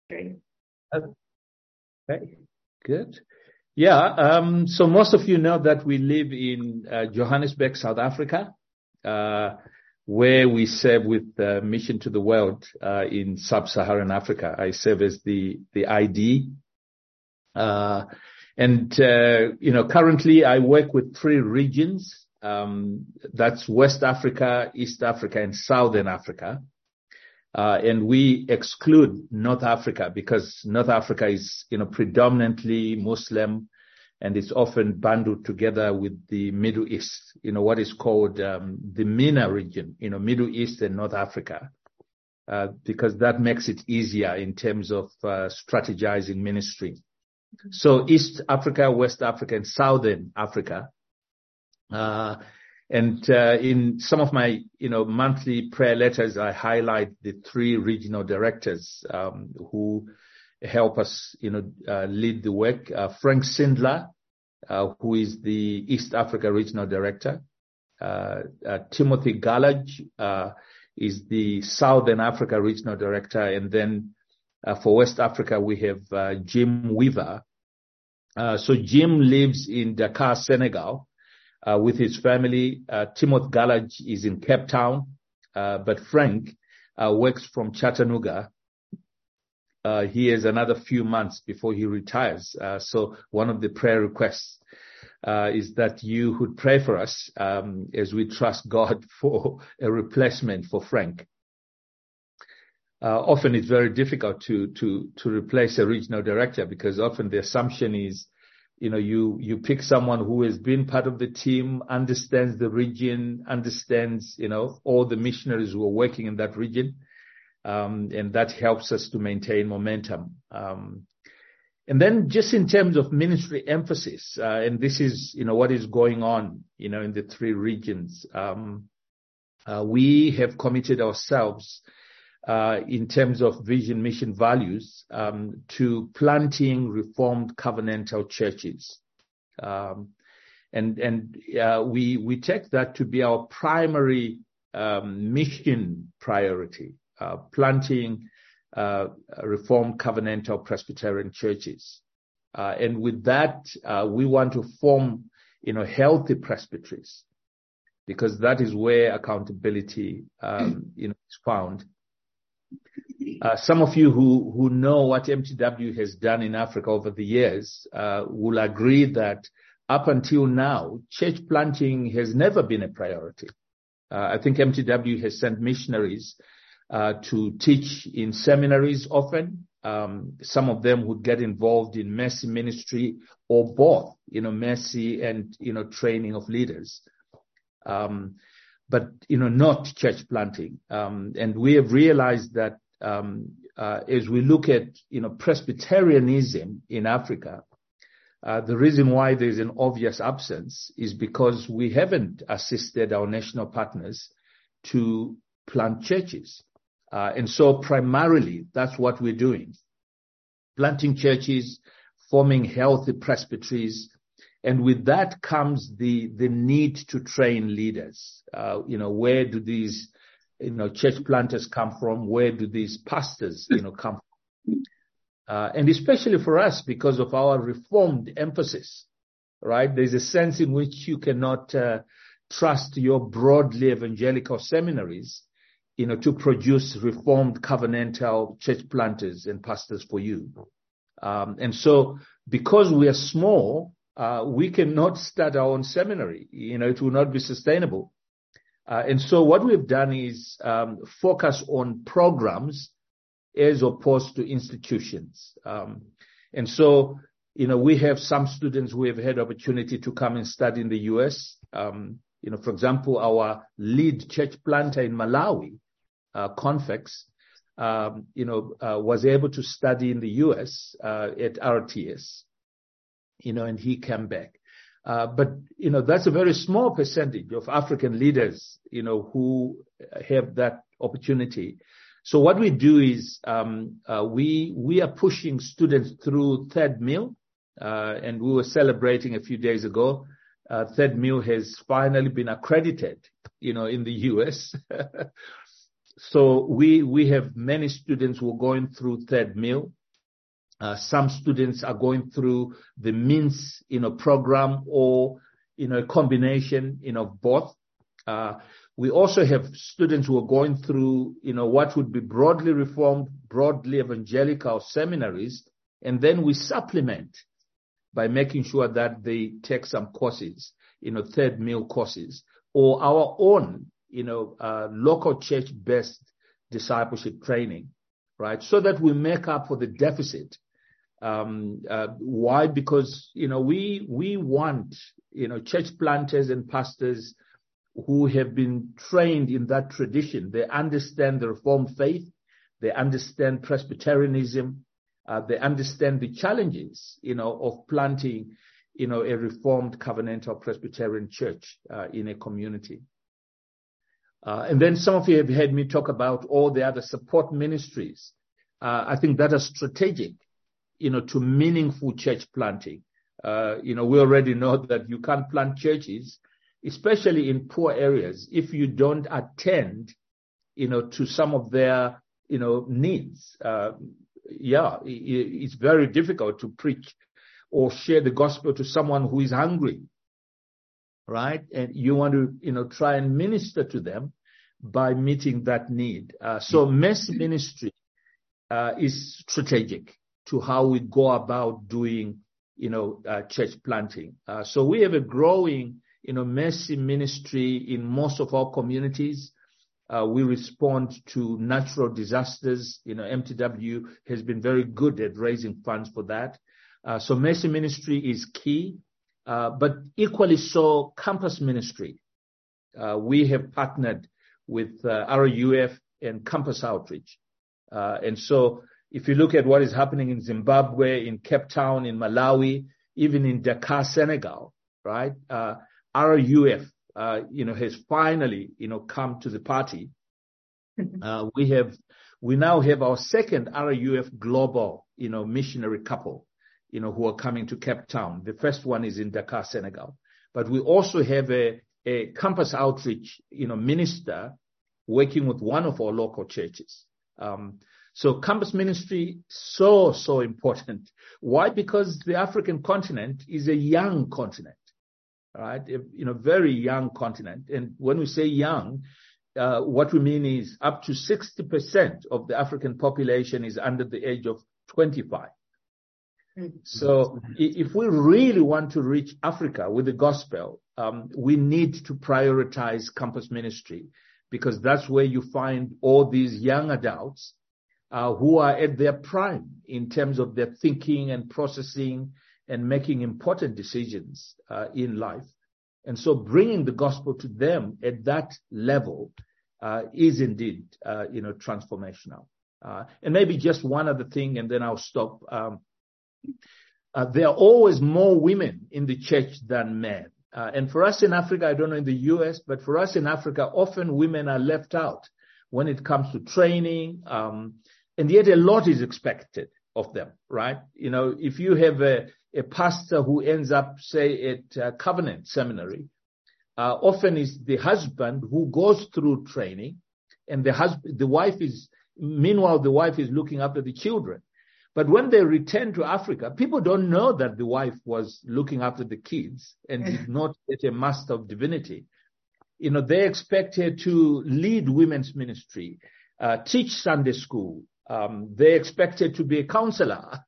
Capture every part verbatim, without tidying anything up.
Great. Okay, good. Yeah, um, so most of you know that we live in uh, Johannesburg, South Africa, uh, where we serve with uh, Mission to the World uh, in Sub-Saharan Africa. I serve as the the I D. Uh, and, uh, you know, currently I work with three regions. Um, that's West Africa, East Africa, and Southern Africa. Uh, and we exclude North Africa because North Africa is, you know, predominantly Muslim, and it's often bundled together with the Middle East, you know, what is called um, the MENA region, you know, Middle East and North Africa, uh, because that makes it easier in terms of uh, strategizing ministry. Mm-hmm. So East Africa, West Africa, and Southern Africa. Uh, And uh, in some of my, you know, monthly prayer letters, I highlight the three regional directors um, who help us, you know, uh, lead the work. Uh, Frank Sindler, uh, who is the East Africa Regional Director. Uh, uh, Timothy Gallage uh, is the Southern Africa Regional Director. And then uh, for West Africa, we have uh, Jim Weaver. Uh, so Jim lives in Dakar, Senegal. Uh, with his family. uh, Timothy Gallage is in Cape Town, uh, but Frank uh, works from Chattanooga. Uh, he has another few months before he retires. Uh, so one of the prayer requests uh, is that you would pray for us um, as we trust God for a replacement for Frank. Uh, often it's very difficult to to to replace a regional director because often the assumption is, you know, you, you pick someone who has been part of the team, understands the region, understands, you know, all the missionaries who are working in that region. Um, and that helps us to maintain momentum. Um, and then just in terms of ministry emphasis, uh, and this is, you know, what is going on, you know, in the three regions. Um, uh, we have committed ourselves Uh, in terms of vision, mission, values, um, to planting Reformed covenantal churches. Um, and and uh, we we take that to be our primary um, mission priority, uh, planting uh, Reformed covenantal Presbyterian churches. Uh, and with that, uh, we want to form, you know, healthy presbyteries, because that is where accountability, um, you know, is found. Uh, some of you who, who know what M T W has done in Africa over the years uh, will agree that up until now, church planting has never been a priority. Uh, I think M T W has sent missionaries uh, to teach in seminaries often. Um, some of them would get involved in mercy ministry or both, you know, mercy and, you know, training of leaders. Um, but, you know, not church planting. Um, and we have realized that Um, uh, as we look at, you know, Presbyterianism in Africa, uh, the reason why there's an obvious absence is because we haven't assisted our national partners to plant churches. Uh, and so primarily that's what we're doing. Planting churches, forming healthy presbyteries. And with that comes the, the need to train leaders. Uh, you know, where do these you know, church planters come from? Where do these pastors, you know, come from? Uh, and especially for us, because of our Reformed emphasis, right? There's a sense in which you cannot uh, trust your broadly evangelical seminaries, you know, to produce Reformed covenantal church planters and pastors for you. Um, and so because we are small, uh, we cannot start our own seminary. You know, it will not be sustainable. Uh, and so what we've done is um, focus on programs as opposed to institutions. Um, and so, you know, we have some students who have had opportunity to come and study in the U S. Um, you know, for example, our lead church planter in Malawi, uh, Confex, um, you know, uh, was able to study in the U S uh, at R T S, you know, and he came back. Uh, but, you know, that's a very small percentage of African leaders, you know, who have that opportunity. So what we do is um, uh, we we are pushing students through Third Mill, uh, and we were celebrating a few days ago. Uh, Third Mill has finally been accredited, you know, in the U S so we we have many students who are going through third meal. Uh, some students are going through the means, you know, program, or, you know, a combination, you know, of both. Uh, we also have students who are going through, you know, what would be broadly reformed, broadly evangelical seminaries, and then we supplement by making sure that they take some courses, you know, third meal courses, or our own, you know, uh, local church-based discipleship training, right? So that we make up for the deficit. Um, uh, why? Because, you know, we, we want, you know, church planters and pastors who have been trained in that tradition. They understand the Reformed faith. They understand Presbyterianism. Uh, they understand the challenges, you know, of planting, you know, a Reformed covenantal Presbyterian church uh, in a community. Uh, and then some of you have heard me talk about all the other support ministries. Uh, I think that are strategic, you know, to meaningful church planting. Uh, you know, we already know that you can't plant churches, especially in poor areas, if you don't attend, you know, to some of their, you know, needs. Uh, yeah, it's very difficult to preach or share the gospel to someone who is hungry, right? And you want to, you know, try and minister to them by meeting that need. Uh, so Mercy Ministry uh, is strategic to how we go about doing, you know, uh, church planting. Uh, so we have a growing, you know, Mercy Ministry in most of our communities. Uh, we respond to natural disasters. You know, M T W has been very good at raising funds for that. Uh, so Mercy Ministry is key, uh, but equally so, campus ministry. Uh, we have partnered with uh, R U F and campus outreach. Uh, and so if you look at what is happening in Zimbabwe, in Cape Town, in Malawi, even in Dakar, Senegal, right? Uh, R U F, uh, you know, has finally, you know, come to the party. Uh, we have, we now have our second R U F global, you know, missionary couple, you know, who are coming to Cape Town. The first one is in Dakar, Senegal. But we also have a, a campus outreach, you know, minister working with one of our local churches. Um, so campus ministry, so, so important. Why? Because the African continent is a young continent, right? A, you know, very young continent. And when we say young, uh, what we mean is up to sixty percent of the African population is under the age of twenty-five. Mm-hmm. So if we really want to reach Africa with the gospel, um, we need to prioritize campus ministry, because that's where you find all these young adults uh, who are at their prime in terms of their thinking and processing and making important decisions uh, in life. And so bringing the gospel to them at that level uh, is indeed, uh, you know, transformational. Uh, and maybe just one other thing, and then I'll stop. Um, uh, there are always more women in the church than men. Uh, and for us in Africa, I don't know in the U S, but for us in Africa, often women are left out when it comes to training. Um, and yet a lot is expected of them, right? You know, if you have a, a pastor who ends up, say, at uh, Covenant Seminary, uh, often is the husband who goes through training, and the husband, the wife is, meanwhile, the wife is looking after the children. But when they return to Africa, people don't know that the wife was looking after the kids and did not get a Master of Divinity. You know, they expect her to lead women's ministry, uh, teach Sunday school. Um, they expect her to be a counselor.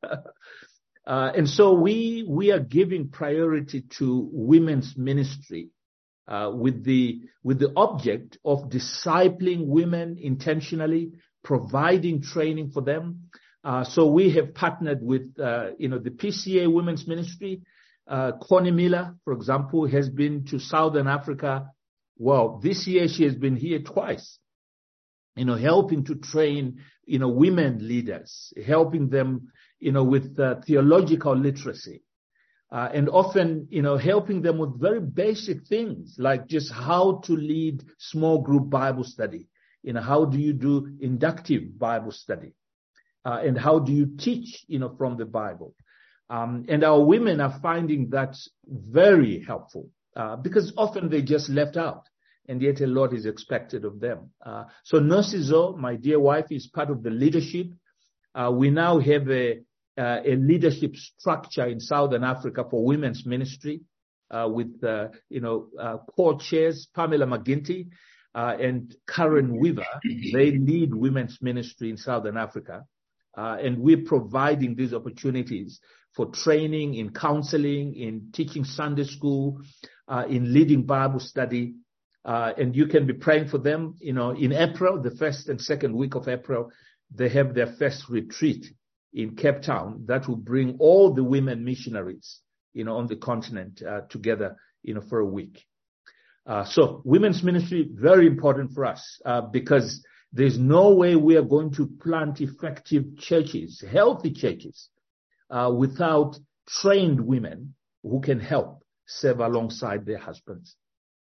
uh, and so we, we are giving priority to women's ministry, uh, with the, with the object of discipling women intentionally, providing training for them. Uh, so we have partnered with, uh, you know, the P C A Women's Ministry. Uh, Connie Miller, for example, has been to Southern Africa. Well, this year she has been here twice, you know, helping to train, you know, women leaders, helping them, you know, with uh, theological literacy. Uh, and often, you know, helping them with very basic things like just how to lead small group Bible study. You know, how do you do inductive Bible study? Uh, and how do you teach, you know, from the Bible? Um, and our women are finding that very helpful uh, because often they just left out. and yet a lot is expected of them. Uh, so Nosizo, my dear wife, is part of the leadership. Uh, we now have a, uh, a leadership structure in Southern Africa for women's ministry uh, with, uh, you know, uh, co-chairs, Pamela McGinty uh, and Karen Weaver. They lead women's ministry in Southern Africa. Uh, and we're providing these opportunities for training in counseling, in teaching Sunday school, uh, in leading Bible study. Uh, and you can be praying for them. You know, in April, the first and second week of April, they have their first retreat in Cape Town that will bring all the women missionaries, you know, on the continent uh, together, you know, for a week. Uh, so women's ministry, very important for us uh, because there's no way we are going to plant effective churches, healthy churches, uh, without trained women who can help serve alongside their husbands.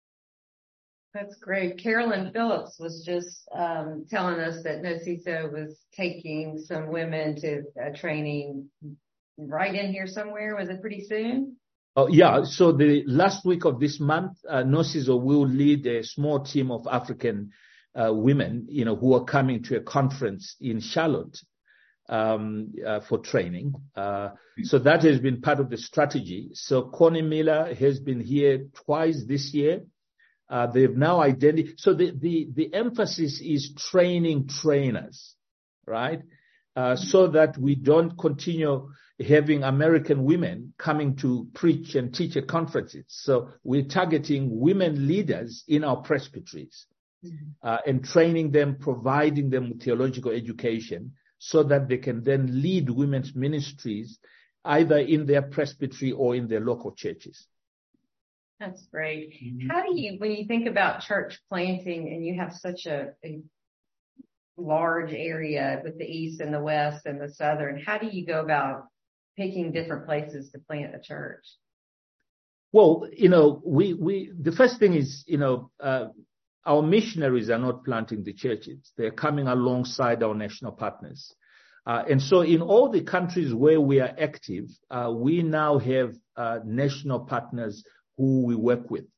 That's great. Carolyn Phillips was just um, telling us that Nosizo was taking some women to uh, training right in here somewhere. Was it pretty soon? Oh, yeah. So the last week of this month, uh, Nosizo will lead a small team of African uh, women, you know, who are coming to a conference in Charlotte um, uh, for training. Uh, so that has been part of the strategy. So Connie Miller has been here twice this year. Uh, they've now identified. So the, the, the emphasis is training trainers, right? Uh, so that we don't continue having American women coming to preach and teach at conferences. So we're targeting women leaders in our presbyteries mm-hmm. uh, and training them, providing them with theological education so that they can then lead women's ministries either in their presbytery or in their local churches. That's great. How do you, when you think about church planting and you have such a, a large area with the east and the west and the southern, how do you go about picking different places to plant a church? Well, you know, we, we, the first thing is, you know, uh, our missionaries are not planting the churches. They're coming alongside our national partners. Uh, and so in all the countries where we are active, uh, we now have uh, national partners who we work with.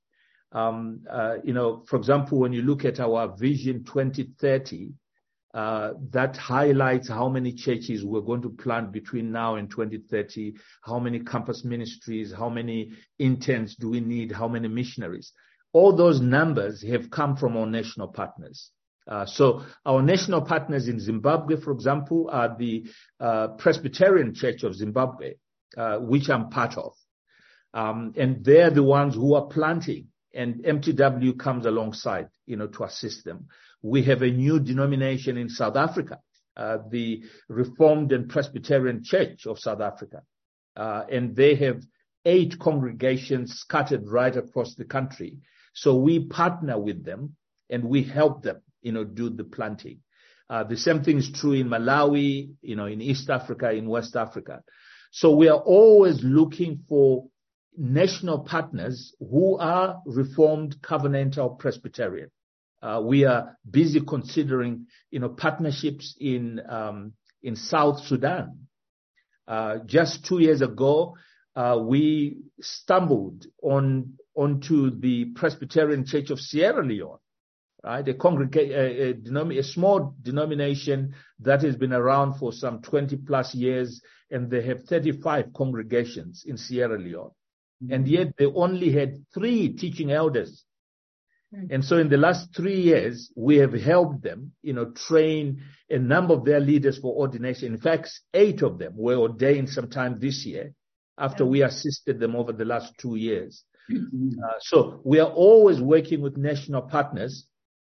Um, uh, you know, for example, when you look at our Vision twenty thirty, uh, that highlights how many churches we're going to plant between now and twenty thirty, how many campus ministries, how many interns do we need, how many missionaries. All those numbers have come from our national partners. Uh, so our national partners in Zimbabwe, for example, are the uh, Presbyterian Church of Zimbabwe, uh, which I'm part of. Um, and they're the ones who are planting, and M T W comes alongside, you know, to assist them. We have a new denomination in South Africa, uh, the Reformed and Presbyterian Church of South Africa. Uh, and they have eight congregations scattered right across the country. So we partner with them and we help them, you know, do the planting. Uh, the same thing is true in Malawi, you know, in East Africa, in West Africa. So we are always looking for national partners who are Reformed, Covenantal, Presbyterian. Uh, we are busy considering, you know, partnerships in um, in South Sudan. Uh, just two years ago, uh, we stumbled on onto the Presbyterian Church of Sierra Leone, right? A congregation, a, a, denom- a small denomination that has been around for some twenty plus years, and they have thirty-five congregations in Sierra Leone. And yet they only had three teaching elders. Mm-hmm. And so in the last three years, we have helped them, you know, train a number of their leaders for ordination. In fact, eight of them were ordained sometime this year after mm-hmm. we assisted them over the last two years. Mm-hmm. Uh, so we are always working with national partners.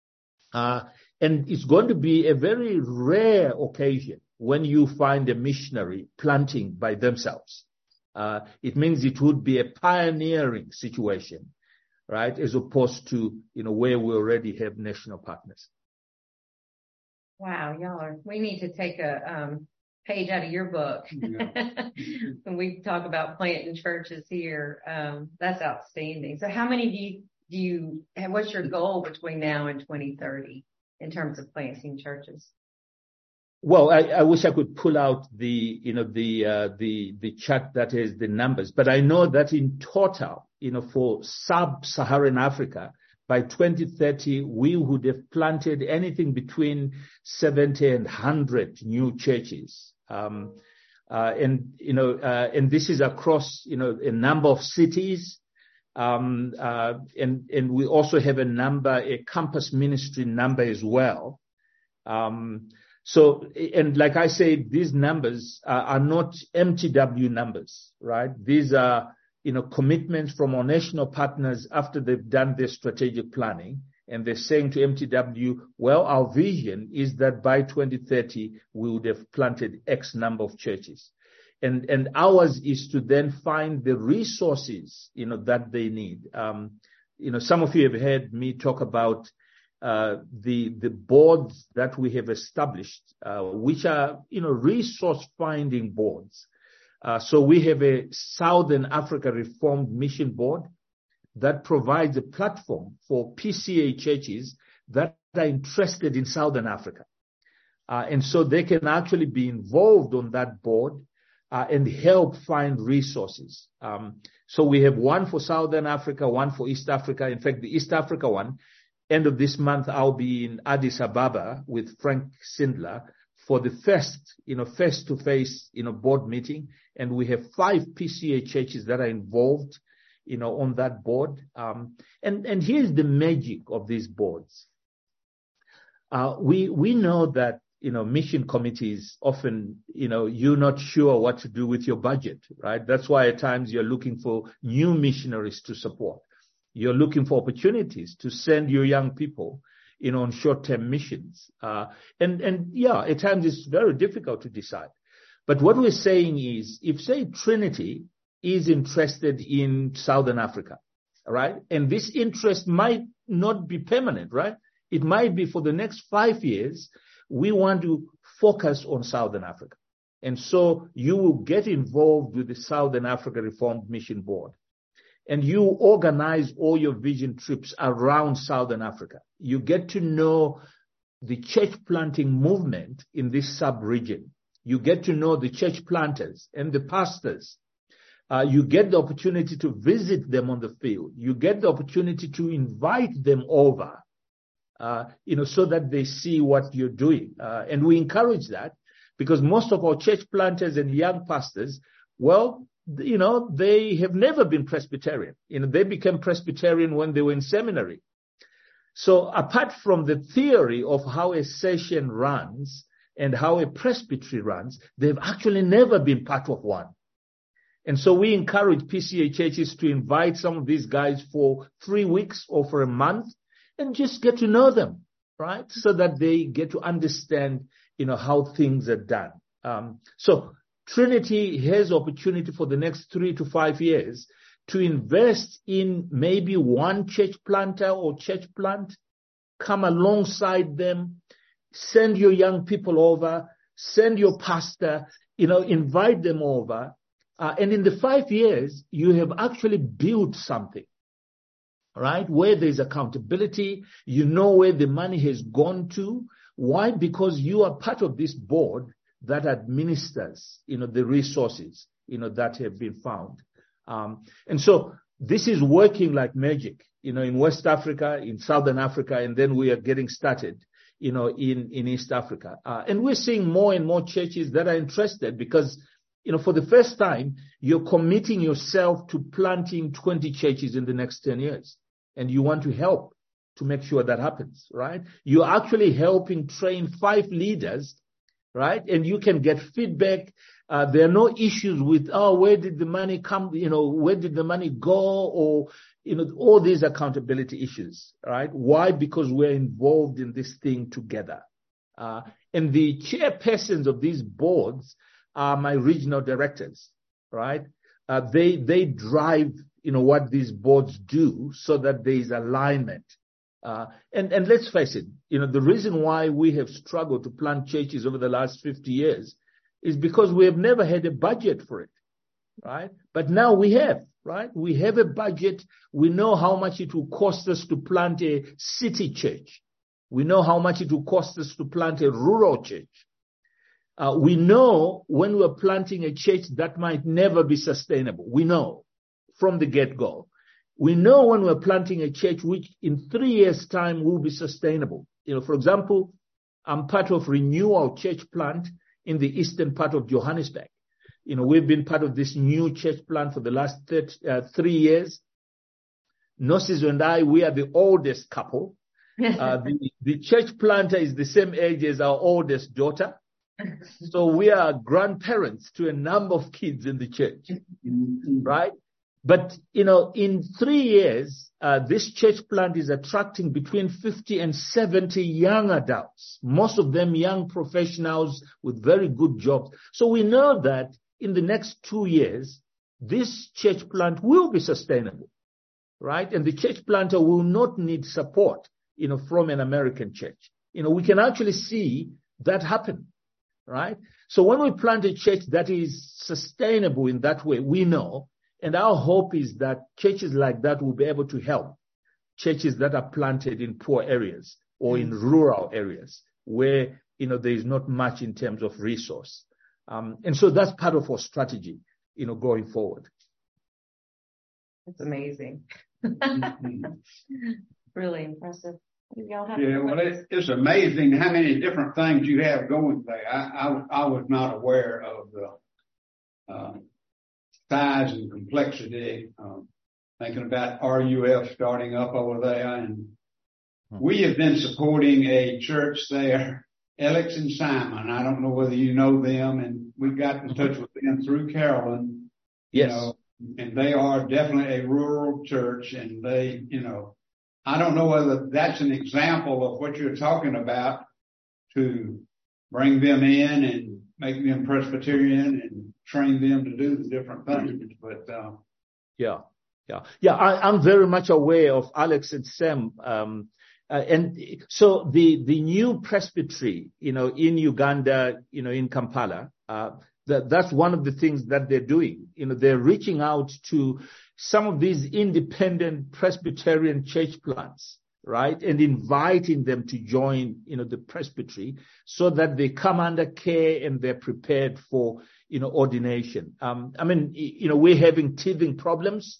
Uh, and it's going to be a very rare occasion when you find a missionary planting by themselves. Uh, it means it would be a pioneering situation, right, as opposed to, you know, where we already have national partners. Wow, y'all are, we need to take a um, page out of your book. Yeah. When we talk about planting churches here, um, that's outstanding. So how many do you, do you have, what's your goal between now and twenty thirty in terms of planting churches? Well, I, I wish I could pull out the, you know, the, uh, the, the chart that has the numbers, but I know that in total, you know, for sub-Saharan Africa, by twenty thirty, we would have planted anything between seventy and one hundred new churches. Um, uh, and, you know, uh, and this is across, you know, a number of cities. Um, uh, and, and we also have a number, a campus ministry number as well. Um, so, and like I say, these numbers are, are not M T W numbers, right? These are, you know, commitments from our national partners after they've done their strategic planning. And they're saying to M T W, well, our vision is that by twenty thirty, we would have planted X number of churches. And, and ours is to then find the resources, you know, that they need. Um, you know, some of you have heard me talk about uh, the, the boards that we have established, uh, which are, you know, resource finding boards. Uh, so we have a Southern Africa Reformed Mission Board that provides a platform for P C A churches that are interested in Southern Africa. Uh, and so they can actually be involved on that board uh, and help find resources. Um, so we have one for Southern Africa, one for East Africa. In fact, the East Africa one, end of this month, I'll be in Addis Ababa with Frank Sindler for the first, you know, face-to-face, you know, board meeting. And we have five P C A churches that are involved, you know, on that board. Um, and, and here's the magic of these boards. Uh, we, we know that, you know, mission committees often, you know, you're not sure what to do with your budget, right? That's why at times you're looking for new missionaries to support. You're looking for opportunities to send your young people, you know, on short-term missions. Uh, and, and yeah, at times it's very difficult to decide. But what we're saying is, if say Trinity is interested in Southern Africa, right? And this interest might not be permanent, right? It might be for the next five years, we want to focus on Southern Africa. And so you will get involved with the Southern Africa Reformed Mission Board. And you organize all your vision trips around Southern Africa. You get to know the church planting movement in this sub-region. You get to know the church planters and the pastors. Uh, you get the opportunity to visit them on the field. You get the opportunity to invite them over, uh, you know, so that they see what you're doing. Uh, and we encourage that because most of our church planters and young pastors, well, you know, they have never been Presbyterian. You know, they became Presbyterian when they were in seminary. So apart from the theory of how a session runs and how a presbytery runs, they've actually never been part of one. And so we encourage P C A churches to invite some of these guys for three weeks or for a month and just get to know them, right? So that they get to understand, you know, how things are done. Um, so Trinity has opportunity for the next three to five years to invest in maybe one church planter or church plant, come alongside them, send your young people over, send your pastor, you know, invite them over. Uh, and in the five years, you have actually built something, right? Where there's accountability, you know where the money has gone to. Why? Because you are part of this board that administers, you know, the resources, you know, that have been found. Um, and so this is working like magic, you know, in West Africa, in Southern Africa, and then we are getting started, you know, in, in East Africa. Uh, and we're seeing more and more churches that are interested because, you know, for the first time, you're committing yourself to planting twenty churches in the next ten years. And you want to help to make sure that happens, right? You're actually helping train five leaders, right? And you can get feedback. Uh, there are no issues with, oh, where did the money come? You know, where did the money go? Or, you know, all these accountability issues, right? Why? Because we're involved in this thing together. Uh, and the chairpersons of these boards are my regional directors, right? Uh, they, they drive, you know, what these boards do so that there is alignment. Uh, and, and let's face it, you know, the reason why we have struggled to plant churches over the last fifty years is because we have never had a budget for it, right? But now we have, right? We have a budget. We know how much it will cost us to plant a city church. We know how much it will cost us to plant a rural church. Uh, we know when we're planting a church that might never be sustainable. We know from the get-go. we know when we're planting a church which in three years' time will be sustainable. You know, for example, I'm part of Renewal Church Plant in the eastern part of Johannesburg. You know, we've been part of this new church plant for the last thirty, uh, three years. Nosizo and I, we are the oldest couple. Uh, the, the church planter is the same age as our oldest daughter. So we are grandparents to a number of kids in the church, right? But, you know, in three years, uh, this church plant is attracting between fifty and seventy young adults, most of them young professionals with very good jobs. So we know that in the next two years, this church plant will be sustainable, right? And the church planter will not need support, you know, from an American church. You know, we can actually see that happen, right? So when we plant a church that is sustainable in that way, we know. And our hope is that churches like that will be able to help churches that are planted in poor areas or in rural areas where, you know, there is not much in terms of resource. Um, and so that's part of our strategy, you know, going forward. That's amazing. Really impressive. Y'all have yeah, well, it's, it's amazing how many different things you have going there. I, I, I was not aware of the, um, size and complexity, um, thinking about R U F starting up over there. And we have been supporting a church there, Alex and Simon. I don't know whether you know them, and we got in touch with them through Carolyn. Yes. You know, and they are definitely a rural church, and they, you know, I don't know whether that's an example of what you're talking about to bring them in and make them Presbyterian and train them to do the different things. But uh, yeah, yeah, yeah. I, I'm very much aware of Alex and Sam, um, uh, and so the the new presbytery, you know, in Uganda, you know, in Kampala, uh, that that's one of the things that they're doing. You know, they're reaching out to some of these independent Presbyterian church plants, right, and inviting them to join, you know, the presbytery so that they come under care and they're prepared for, you know, ordination. Um, I mean, you know, we're having teething problems,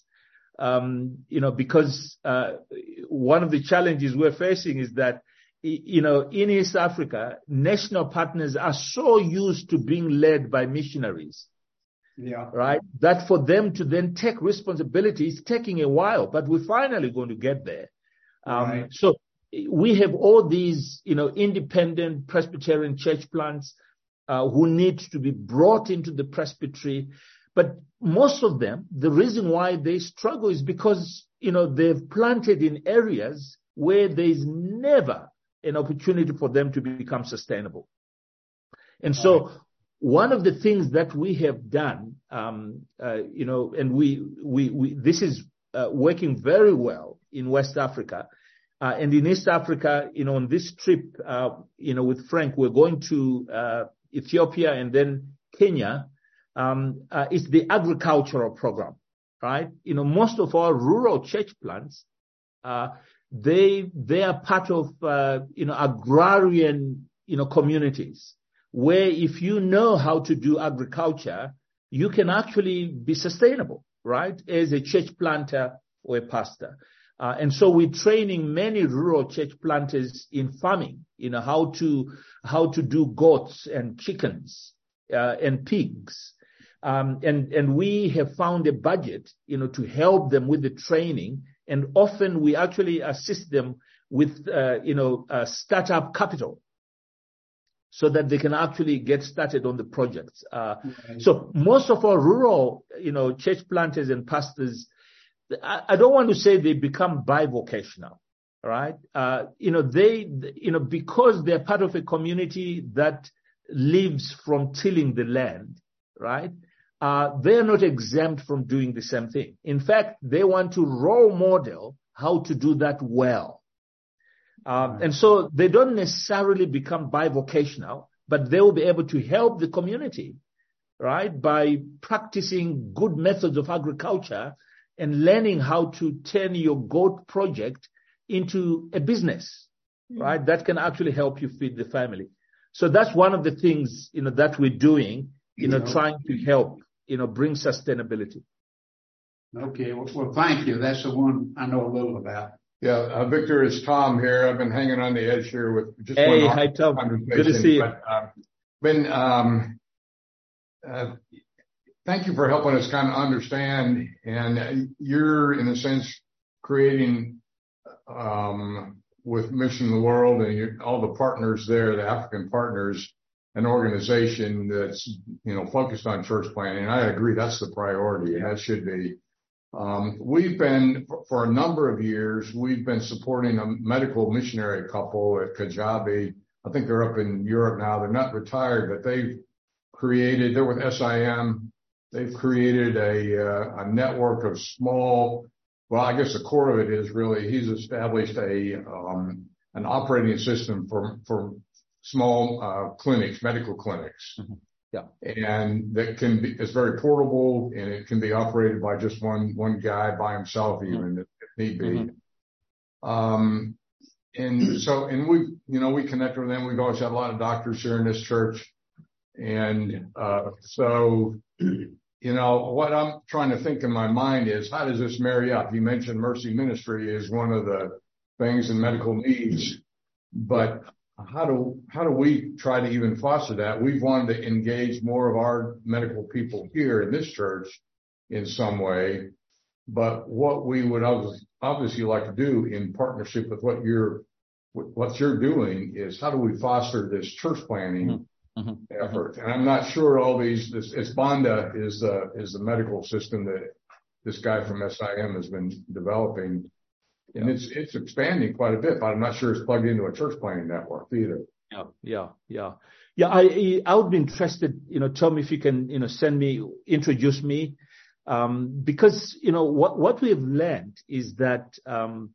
um, you know, because uh, one of the challenges we're facing is that, you know, in East Africa, national partners are so used to being led by missionaries. Yeah. Right. That for them to then take responsibility is taking a while, but we're finally going to get there. Um, right. So we have all these, you know, independent Presbyterian church plants uh, who need to be brought into the presbytery. But most of them, the reason why they struggle is because, you know, they've planted in areas where there is never an opportunity for them to become sustainable. And so right. One of the things that we have done, um, uh, you know, and we, we, we, this is uh, working very well in West Africa. Uh, and in East Africa, you know, on this trip, uh, you know, with Frank, we're going to uh, Ethiopia and then Kenya. Um, uh, it's the agricultural program, right? You know, most of our rural church plants, uh, they, they are part of, uh, you know, agrarian, you know, communities, where if you know how to do agriculture, you can actually be sustainable, right, as a church planter or a pastor. Uh, and so we're training many rural church planters in farming, you know, how to how to do goats and chickens uh, and pigs. Um, and, and we have found a budget, you know, to help them with the training. And often we actually assist them with, uh, you know, uh, startup capital, so that they can actually get started on the projects. Uh, right. So most of our rural, you know, church planters and pastors, I, I don't want to say they become bivocational, right? Uh, you know, they, you know, because they're part of a community that lives from tilling the land, right? Uh, they're not exempt from doing the same thing. In fact, they want to role model how to do that well. Um, and so they don't necessarily become bivocational, but they will be able to help the community, right, by practicing good methods of agriculture and learning how to turn your goat project into a business, mm-hmm. right, that can actually help you feed the family. So that's one of the things, you know, that we're doing, you know, trying to help, you know, bring sustainability. Okay. Well, well, thank you. That's the one I know a little about. Yeah, uh, Victor, it's Tom here. I've been hanging on the edge here with just hey, one hi, Tom. Good to see you. But, uh, been, um, uh, thank you for helping us kind of understand. And you're, in a sense, creating, um, with Mission the World and you, all the partners there, the African partners, an organization that's, you know, focused on church planting. And I agree that's the priority, and that should be. Um, we've been, for a number of years, we've been supporting a medical missionary couple at Kajabi. I think they're up in Europe now. They're not retired, but they've created, they're with S I M. They've created a, uh, a network of small, well, I guess the core of it is really, he's established a, um, an operating system for, for small, uh, clinics, medical clinics. Mm-hmm. Yeah. And that can be, it's very portable and it can be operated by just one, one guy by himself even mm-hmm. if need be. Mm-hmm. Um, and so, and we, you know, we connect with them. We've always had a lot of doctors here in this church. And, uh, so, you know, what I'm trying to think in my mind is how does this marry up? You mentioned Mercy Ministry is one of the things in medical needs, but How do, how do we try to even foster that? We've wanted to engage more of our medical people here in this church in some way, but what we would obviously like to do in partnership with what you're, what you're doing is how do we foster this church planning mm-hmm. effort? And I'm not sure all these, this, it's Banda is the, is the medical system that this guy from S I M has been developing. And it's, it's expanding quite a bit, but I'm not sure it's plugged into a church planning network either. Yeah, yeah, yeah. Yeah, I, I would be interested, you know, Tom, if you can, you know, send me, introduce me. Um, because, you know, what, what we have learned is that, um,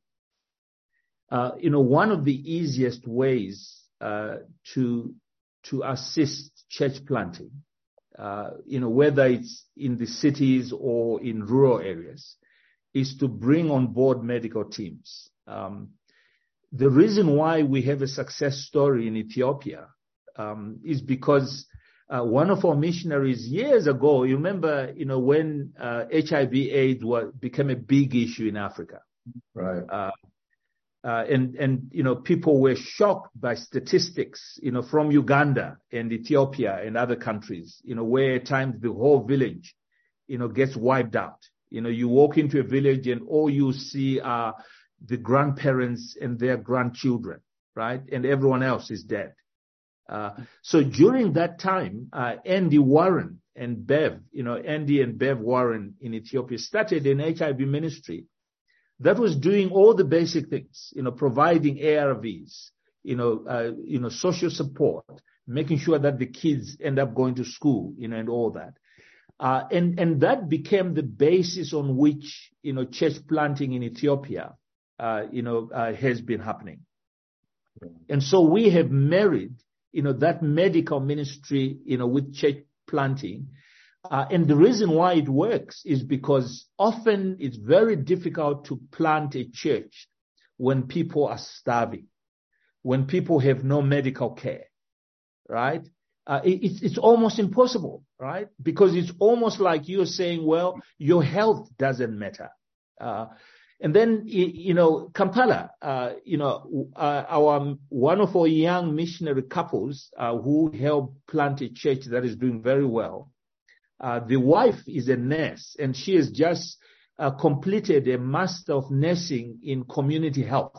uh, you know, one of the easiest ways, uh, to, to assist church planting, uh, you know, whether it's in the cities or in rural areas, is to bring on board medical teams. Um, the reason why we have a success story in Ethiopia um, is because uh, one of our missionaries years ago, you remember, you know, when uh, H I V AIDS was, became a big issue in Africa. Right. Uh, uh, and, and, you know, people were shocked by statistics, you know, from Uganda and Ethiopia and other countries, you know, where at times the whole village, you know, gets wiped out. You know, you walk into a village and all you see are the grandparents and their grandchildren, right? And everyone else is dead. Uh, so during that time, uh, Andy Warren and Bev, you know, Andy and Bev Warren in Ethiopia started an H I V ministry that was doing all the basic things, you know, providing A R Vs, you know, uh, you know, social support, making sure that the kids end up going to school, you know, and all that. Uh, and, and that became the basis on which, you know, church planting in Ethiopia, uh, you know, uh, has been happening. And so we have married, you know, that medical ministry, you know, with church planting. Uh, and the reason why it works is because often it's very difficult to plant a church when people are starving, when people have no medical care, right? Uh, it, it's, it's almost impossible, right? Because it's almost like you're saying, well, your health doesn't matter. Uh, and then, you know, Kampala, uh, you know, uh, our, one of our young missionary couples, uh, who helped plant a church that is doing very well. Uh, the wife is a nurse and she has just, uh, completed a master of nursing in community health.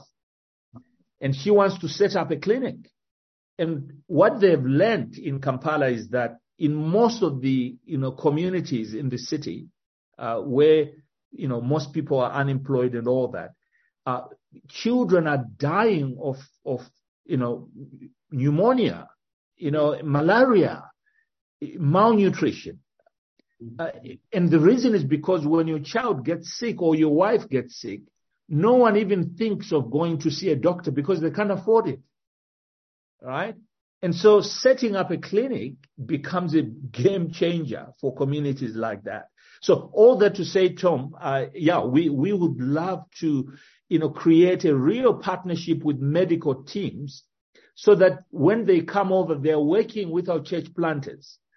And she wants to set up a clinic. And what they've learned in Kampala is that in most of the, you know, communities in the city, uh, where, you know, most people are unemployed and all that, uh, children are dying of, of, you know, pneumonia, you know, malaria, malnutrition. Uh, and the reason is because when your child gets sick or your wife gets sick, no one even thinks of going to see a doctor because they can't afford it. Right? And so setting up a clinic becomes a game changer for communities like that. So all that to say, Tom, uh, yeah, we, we would love to, you know, create a real partnership with medical teams so that when they come over, they're working with our church planters.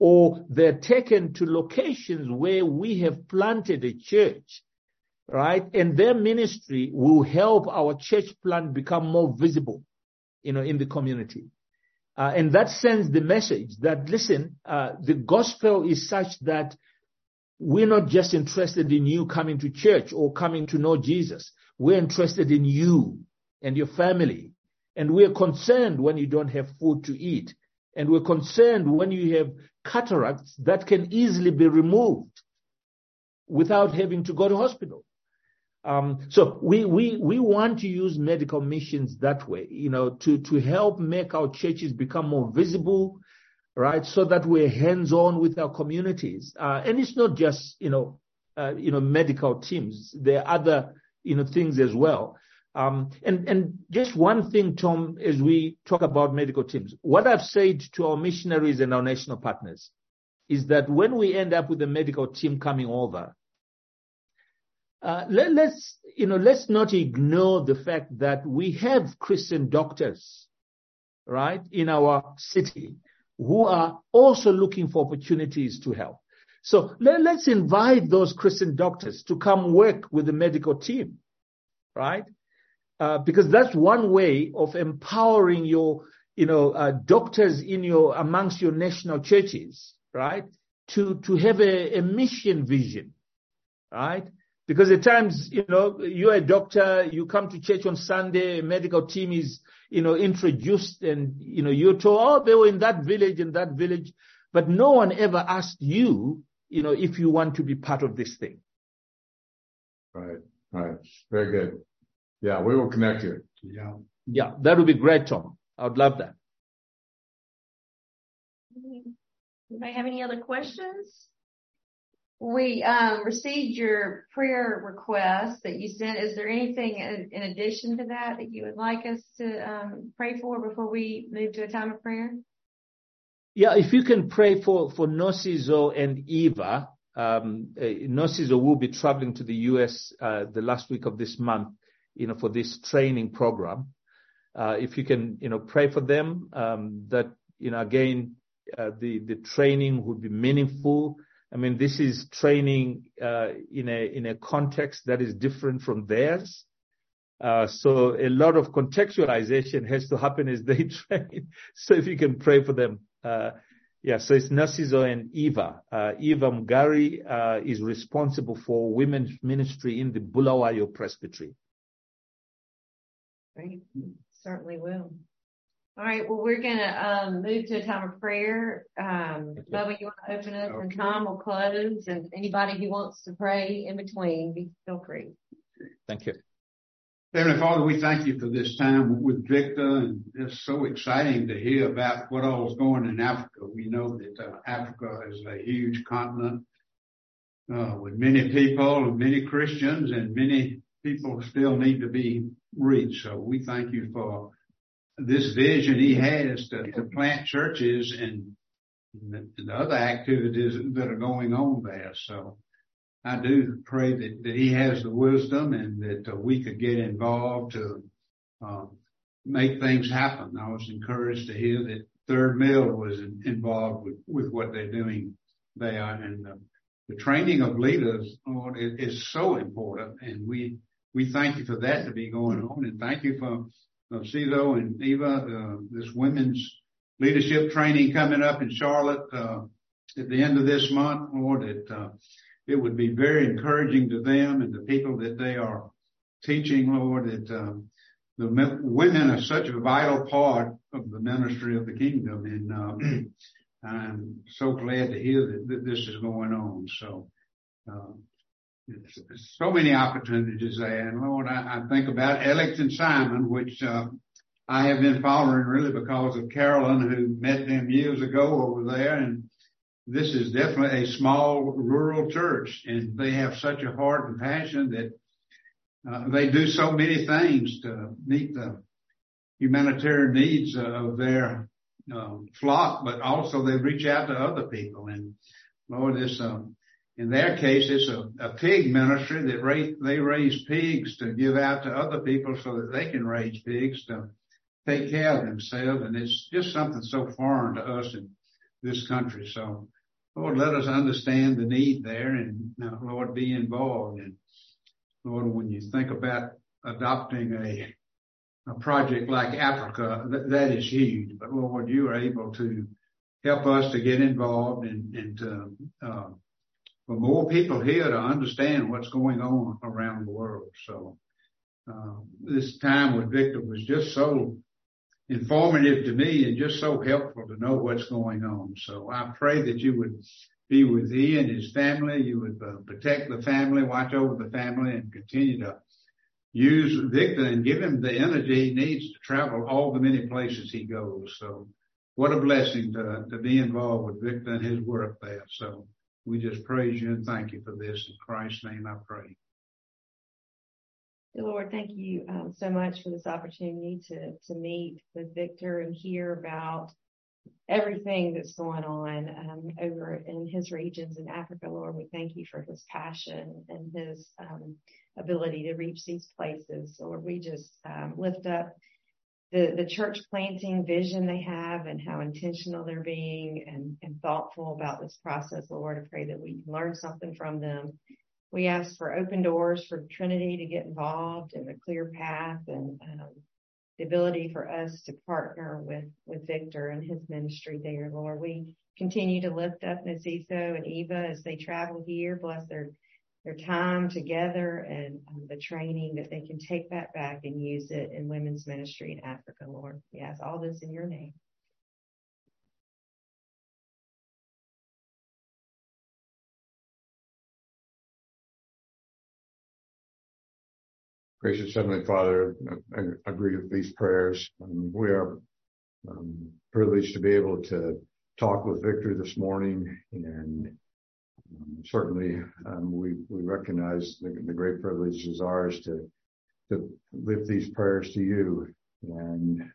or they're taken to locations where we have planted a church, right? And their ministry will help our church plant become more visible, you know, in the community. Uh, and that sends the message that, listen, uh, the gospel is such that we're not just interested in you coming to church or coming to know Jesus. We're interested in you and your family. And we're concerned when you don't have food to eat. And we're concerned when you have cataracts that can easily be removed without having to go to hospital. Um, so we, we, we want to use medical missions that way, you know, to, to help make our churches become more visible, right? So that we're hands-on with our communities. Uh, and it's not just, you know, uh, you know, medical teams. There are other, you know, things as well. Um, and, and just one thing, Tom, as we talk about medical teams, what I've said to our missionaries and our national partners is that when we end up with a medical team coming over, Uh, let, let's, you know, let's not ignore the fact that we have Christian doctors, right, in our city who are also looking for opportunities to help. So let, let's invite those Christian doctors to come work with the medical team, right? Uh, because that's one way of empowering your, you know, uh, doctors in your, amongst your national churches, right, to, to have a, a mission vision, right? Because at times, you know, you're a doctor, you come to church on Sunday, a medical team is, you know, introduced and, you know, you're told, oh, they were in that village and that village. But no one ever asked you, you know, if you want to be part of this thing. Right, right. Very good. Yeah, we will connect you. Yeah. Yeah, that would be great, Tom. I would love that. Anybody have any other questions? We um, received your prayer request that you sent. Is there anything in, in addition to that that you would like us to um, pray for before we move to a time of prayer? Yeah, if you can pray for, for Nosizo and Eva. Um, uh, Nosizo will be traveling to the U S uh, the last week of this month, you know, for this training program. Uh, if you can, you know, pray for them, um, that, you know, again, uh, the, the training would be meaningful. I mean, this is training uh, in a in a context that is different from theirs. Uh, so a lot of contextualization has to happen as they train. So if you can pray for them. Uh, yeah, so it's Nasizo and Eva. Uh, Eva Mugari uh, is responsible for women's ministry in the Bulawayo Presbytery. Great. Certainly will. All right, well, we're going to um, move to a time of prayer. Um, okay. Bubba, you want to open us, okay. And Tom will close, and anybody who wants to pray in between, feel free. Thank you. Heavenly Father, we thank you for this time with Victor, and it's so exciting to hear about what all is going in Africa. We know that uh, Africa is a huge continent uh, with many people and many Christians, and many people still need to be reached. So we thank you for this vision he has to, to plant churches and, and the other activities that are going on there. So I do pray that, that he has the wisdom and that uh, we could get involved to uh, make things happen. I was encouraged to hear that Third Mill was in, involved with, with what they're doing there. And uh, the training of leaders, Lord, is, is so important. And we, we thank you for that to be going on. And thank you for Uh, Cizo and Eva, uh, this women's leadership training coming up in Charlotte uh, at the end of this month, Lord, it, uh, it would be very encouraging to them and the people that they are teaching, Lord, that uh, the women are such a vital part of the ministry of the kingdom. And uh, I'm so glad to hear that, that this is going on. So uh, so many opportunities there. And Lord, I, I think about Alex and Simon, which uh, I have been following really because of Carolyn, who met them years ago over there. And this is definitely a small rural church, and they have such a heart and passion that uh, they do so many things to meet the humanitarian needs of their uh, flock, but also they reach out to other people. And Lord, this um, in their case, it's a, a pig ministry that raise, they raise pigs to give out to other people so that they can raise pigs to take care of themselves. And it's just something so foreign to us. And this country. So, Lord, let us understand the need there, and uh, Lord, be involved. And Lord, when you think about adopting a a project like Africa, th- that is huge. But Lord, you are able to help us to get involved and, and to, uh, for more people here to understand what's going on around the world. So, uh, this time with Victor was just so informative to me and just so helpful to know what's going on. So I pray that you would be with he and his family. You would uh, protect the family, watch over the family, and continue to use Victor and give him the energy he needs to travel all the many places he goes. So what a blessing to, to be involved with Victor and his work there. So we just praise you and thank you for this. In Christ's name I pray. Lord, thank you um, so much for this opportunity to, to meet with Victor and hear about everything that's going on um, over in his regions in Africa. Lord, we thank you for his passion and his um, ability to reach these places. Lord, we just um, lift up the, the church planting vision they have and how intentional they're being and, and thoughtful about this process. Lord, I pray that we can learn something from them. We ask for open doors for Trinity to get involved and a clear path and um, the ability for us to partner with, with Victor and his ministry there, Lord. We continue to lift up Naziso and Eva as they travel here. Bless their, their time together and um, the training that they can take that back and use it in women's ministry in Africa, Lord. We ask all this in your name. Gracious Heavenly Father, I agree with these prayers. Um, we are um, privileged to be able to talk with Victor this morning, and um, certainly um, we we recognize the, the great privilege is ours to to lift these prayers to you and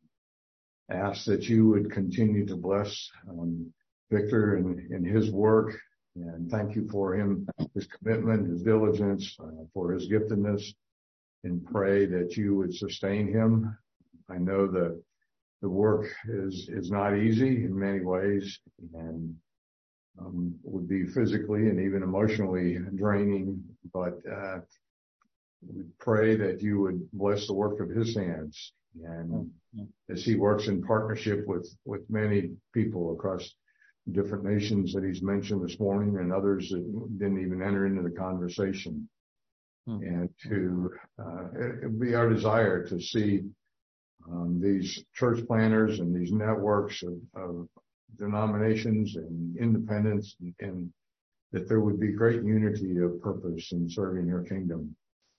ask that you would continue to bless um, Victor and, and his work, and thank you for him, his commitment, his diligence, uh, for his giftedness. And pray that you would sustain him. I know that the work is, is not easy in many ways and um, would be physically and even emotionally draining, but uh, we pray that you would bless the work of his hands. And mm-hmm. as he works in partnership with, with many people across different nations that he's mentioned this morning and others that didn't even enter into the conversation. And to, uh, it would be our desire to see, um, these church planners and these networks of, of denominations and independents, and, and that there would be great unity of purpose in serving your kingdom.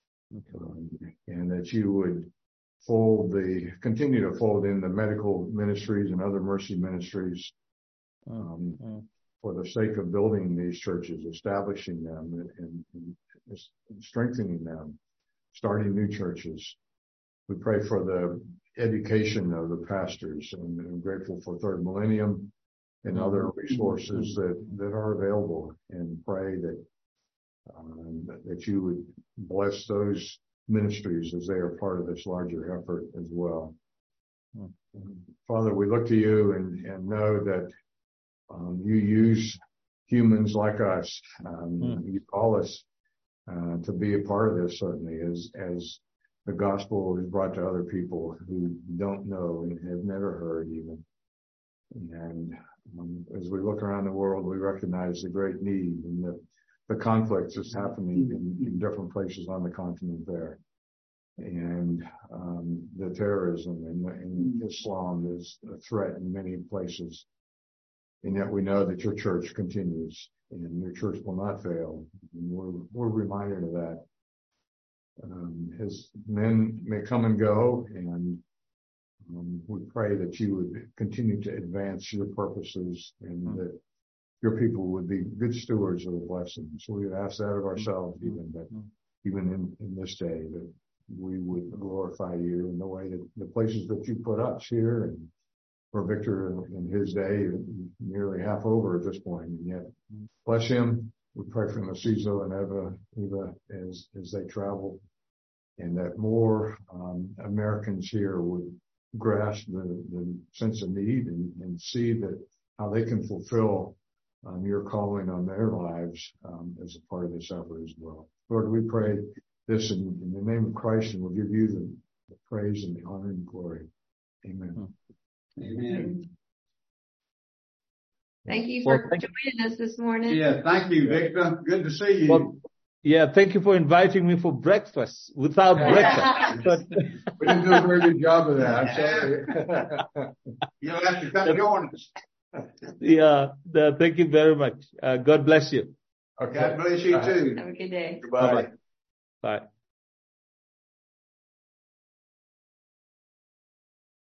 Um, and that you would fold the, continue to fold in the medical ministries and other mercy ministries, um, mm-hmm. for the sake of building these churches, establishing them and, and strengthening them, starting new churches. We pray for the education of the pastors, and I'm grateful for Third Millennium and mm-hmm. other resources that, that are available, and pray that um, that you would bless those ministries as they are part of this larger effort as well. Mm-hmm. Father, we look to you and, and know that um, you use humans like us. Um, mm-hmm. You call us Uh, to be a part of this, certainly, as as the gospel is brought to other people who don't know and have never heard even. And um, as we look around the world, we recognize the great need and the, the conflicts that's happening in, in different places on the continent there. And um, the terrorism and, and Islam is a threat in many places. And yet we know that your church continues and your church will not fail. And we're, we're reminded of that. Um, as men may come and go, and um, we pray that you would continue to advance your purposes and mm-hmm. that your people would be good stewards of the blessing. So we would ask that of ourselves, mm-hmm. even that, mm-hmm. even in, in this day, that we would glorify you in the way that the places that you put us here and for Victor in his day, nearly half over at this point, and yet bless him. We pray for Naziso and Eva, Eva as, as they travel, and that more um, Americans here would grasp the, the sense of need and, and see that how they can fulfill um, your calling on their lives um, as a part of this effort as well. Lord, we pray this in, in the name of Christ, and we'll give you the, the praise and the honor and glory. Amen. Amen. Thank you for well, thank joining us this morning. Yeah, thank you, Victor. Good to see you. Well, yeah, thank you for inviting me for breakfast without breakfast. But we didn't do a very good job of that. I'm sorry. You'll have to come join us. Yeah, the, thank you very much. Uh, God bless you. Okay. God bless you too. Have a good day. Goodbye. Bye. Bye.